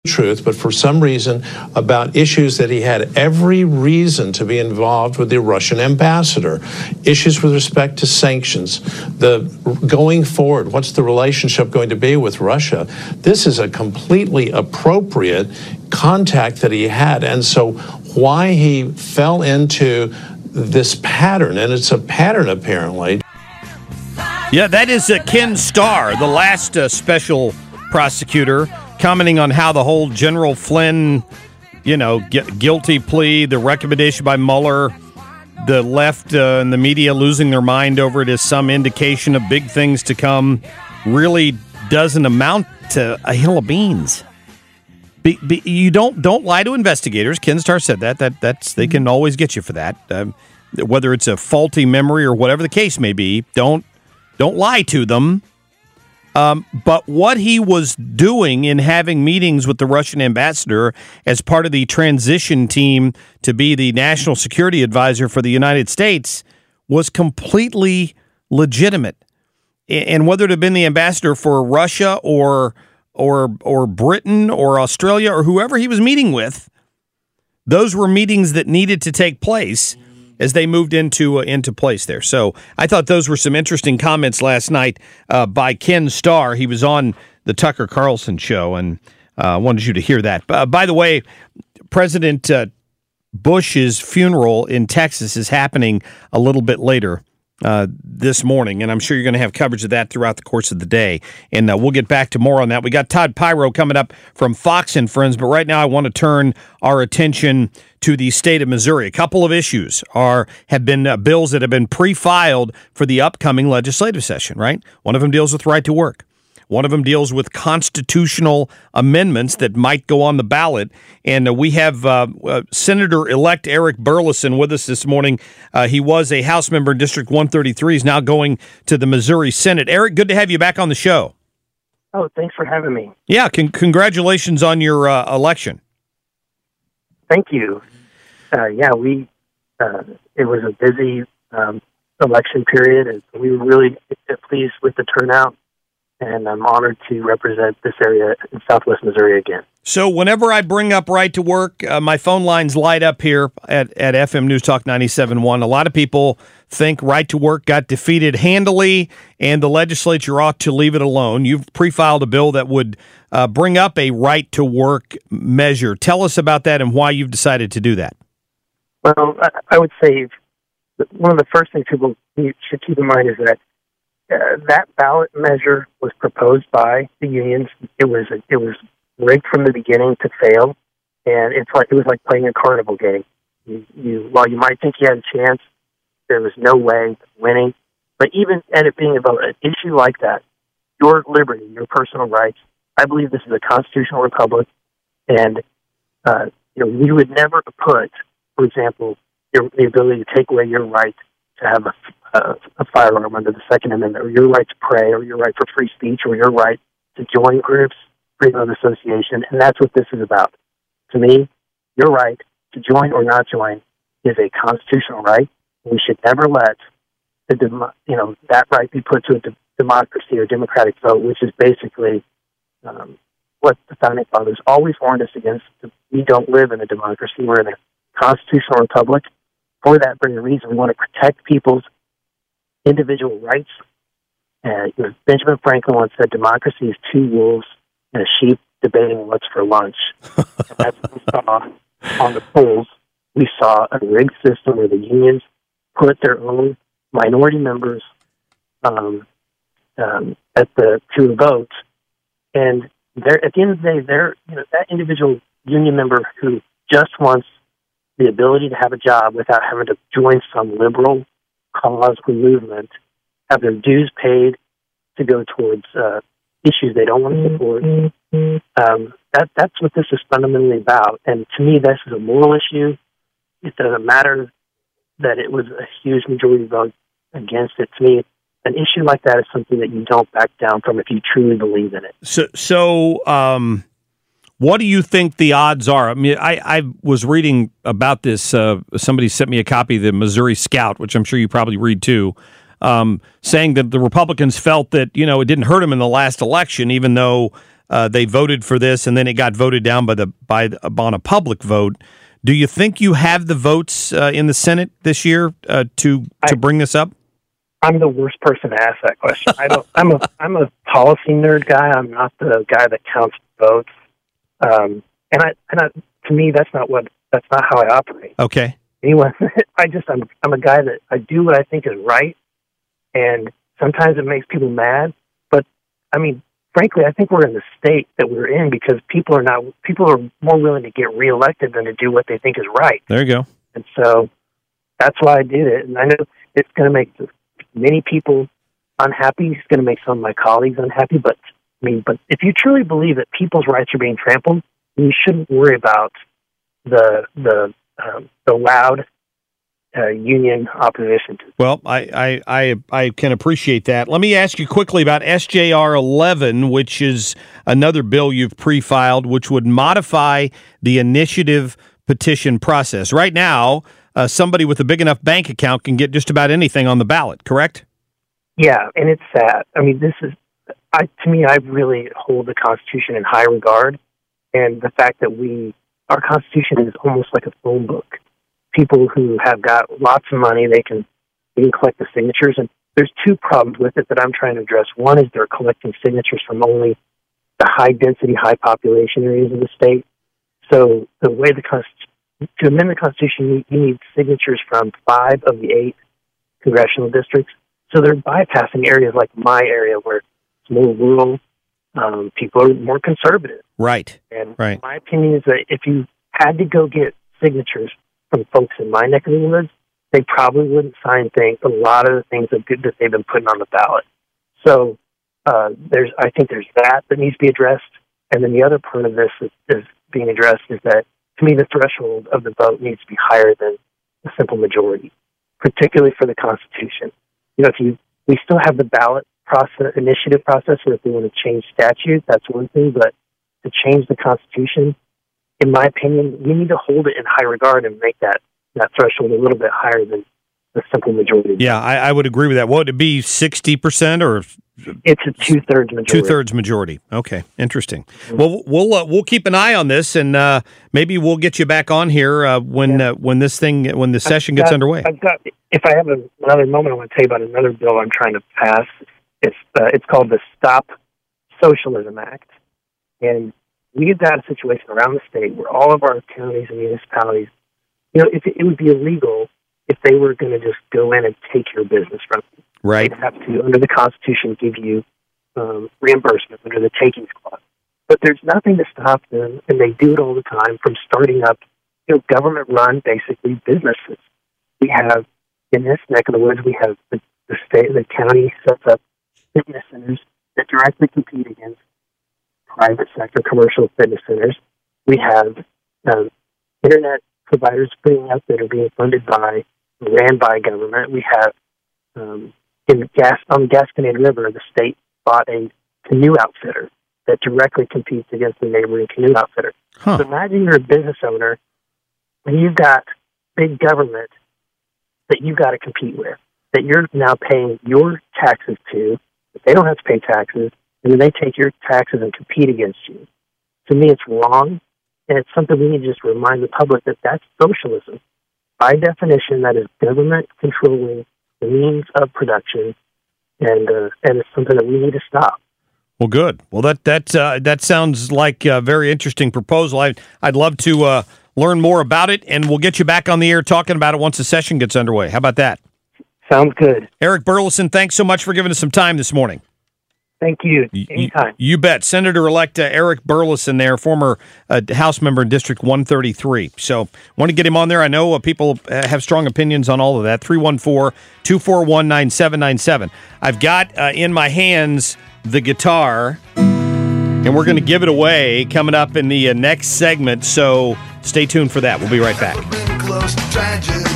truth, but for some reason about issues that he had every reason to be involved with the Russian ambassador, issues with respect to sanctions, the going forward, what's the relationship going to be with Russia? This is a completely appropriate contact that he had, and so why he fell into this pattern, and it's a pattern apparently. Yeah, that is Ken Starr, the last special prosecutor, commenting on how the whole General Flynn, guilty plea, the recommendation by Mueller, the left and the media losing their mind over it as some indication of big things to come, really doesn't amount to a hill of beans. You don't lie to investigators. Ken Starr said that's they can always get you for that, whether it's a faulty memory or whatever the case may be. Don't lie to them. But what he was doing in having meetings with the Russian ambassador as part of the transition team to be the national security advisor for the United States was completely legitimate. And whether it had been the ambassador for Russia or Britain or Australia or whoever he was meeting with, those were meetings that needed to take place as they moved into place there. So I thought those were some interesting comments last night by Ken Starr. He was on the Tucker Carlson show, and I wanted you to hear that. By the way, President Bush's funeral in Texas is happening a little bit later this morning, and I'm sure you're going to have coverage of that throughout the course of the day, and we'll get back to more on that. We got Todd Pyro coming up from Fox and Friends, but right now I want to turn our attention to the state of Missouri. A couple of issues have been bills that have been pre-filed for the upcoming legislative session, right? One of them deals with right to work. One of them deals with constitutional amendments that might go on the ballot. And we have Senator-elect Eric Burleson with us this morning. He was a House member in District 133. He's now going to the Missouri Senate. Eric, good to have you back on the show. Oh, thanks for having me. Yeah, congratulations on your election. Thank you. It was a busy election period, and we were really pleased with the turnout. And I'm honored to represent this area in Southwest Missouri again. So whenever I bring up right to work, my phone lines light up here at FM News Talk 97.1. A lot of people think right to work got defeated handily and the legislature ought to leave it alone. You've pre-filed a bill that would bring up a right to work measure. Tell us about that and why you've decided to do that. Well, I would say one of the first things people should keep in mind is that that ballot measure was proposed by the unions. It was rigged from the beginning to fail, and it was like playing a carnival game. While you might think you had a chance, there was no way of winning. But even at it being about an issue like that, your liberty, your personal rights, I believe this is a constitutional republic, and we would never put, for example, the ability to take away your right to have a firearm under the Second Amendment, or your right to pray, or your right for free speech, or your right to join groups, freedom of association, and that's what this is about. To me, your right to join or not join is a constitutional right. We should never let that right be put to a democracy or democratic vote, which is basically what the Founding Fathers always warned us against. We don't live in a democracy. We're in a constitutional republic. For that very reason, we want to protect people's individual rights. Benjamin Franklin once said, democracy is two wolves and a sheep debating what's for lunch. And that's what we saw on the polls. We saw a rigged system where the unions put their own minority members to a vote. And at the end of the day, that individual union member who just wants the ability to have a job without having to join some liberal cause or movement, have their dues paid to go towards issues they don't want to support. That's what this is fundamentally about. And to me, this is a moral issue. It doesn't matter that it was a huge majority vote against it. To me, an issue like that is something that you don't back down from if you truly believe in it. So what do you think the odds are? I mean, I was reading about this. Somebody sent me a copy of the Missouri Scout, which I'm sure you probably read too, saying that the Republicans felt that, it didn't hurt them in the last election, even though they voted for this, and then it got voted down on a public vote. Do you think you have the votes in the Senate this year to bring this up? I'm the worst person to ask that question. I'm a policy nerd guy. I'm not the guy that counts votes. To me, that's not how I operate. Okay. Anyway, I'm a guy that I do what I think is right, and sometimes it makes people mad. But I mean, frankly, I think we're in the state that we're in because people are more willing to get reelected than to do what they think is right. There you go. And so that's why I did it. And I know it's going to make many people unhappy. It's going to make some of my colleagues unhappy. But if you truly believe that people's rights are being trampled, you shouldn't worry about the loud union opposition. Well, I can appreciate that. Let me ask you quickly about SJR 11, which is another bill you've pre-filed, which would modify the initiative petition process. Right now, somebody with a big enough bank account can get just about anything on the ballot, correct? Yeah, and it's sad. I mean, to me, I really hold the Constitution in high regard, and the fact that our Constitution is almost like a phone book. People who have got lots of money, they can collect the signatures, and there's two problems with it that I'm trying to address. One is they're collecting signatures from only the high-density, high-population areas of the state. So the way to amend the Constitution, you need signatures from 5 of the 8 congressional districts. So they're bypassing areas like my area where it's more rural, people are more conservative. Right. And right. My opinion is that if you had to go get signatures from folks in my neck of the woods, they probably wouldn't sign a lot of the things that they've been putting on the ballot. So I think there's that needs to be addressed. And then the other part of this is being addressed is that, to me, the threshold of the vote needs to be higher than a simple majority, particularly for the Constitution. We still have the ballot initiative process, or if we want to change statute, that's one thing, but to change the Constitution, in my opinion, we need to hold it in high regard and make that threshold a little bit higher than the simple majority. Yeah, I would agree with that. Would it be 60% or? It's a 2/3 majority. 2/3 majority. Okay, interesting. Mm-hmm. Well, we'll keep an eye on this, and maybe we'll get you back on here when the session gets underway. If I have another moment, I want to tell you about another bill I'm trying to pass. It's called the Stop Socialism Act, and we've got a situation around the state where all of our counties and municipalities, it would be illegal if they were going to just go in and take your business from you. Right. They'd have to, under the Constitution, give you reimbursement under the takings clause. But there's nothing to stop them, and they do it all the time, from starting up government-run, basically, businesses. We have, in this neck of the woods, we have the county sets up fitness centers that directly compete against private sector commercial fitness centers. We have internet providers springing up that are being ran by government. We have on the Gasconade River, the state bought a canoe outfitter that directly competes against the neighboring canoe outfitter. Huh. So imagine you're a business owner and you've got big government that you've got to compete with, that you're now paying your taxes to, but they don't have to pay taxes, and then they take your taxes and compete against you. To me, it's wrong, and it's something we need to just remind the public that that's socialism. By definition, that is government controlling the means of production, and it's something that we need to stop. Well, good. Well, that sounds like a very interesting proposal. I'd love to learn more about it, and we'll get you back on the air talking about it once the session gets underway. How about that? Sounds good. Eric Burleson, thanks so much for giving us some time this morning. Thank you. Anytime. You bet. Senator-elect Eric Burleson there, former House member in District 133. So want to get him on there. I know people have strong opinions on all of that. 314-241-9797. I've got in my hands the guitar, and we're going to give it away coming up in the next segment. So stay tuned for that. We'll be right back.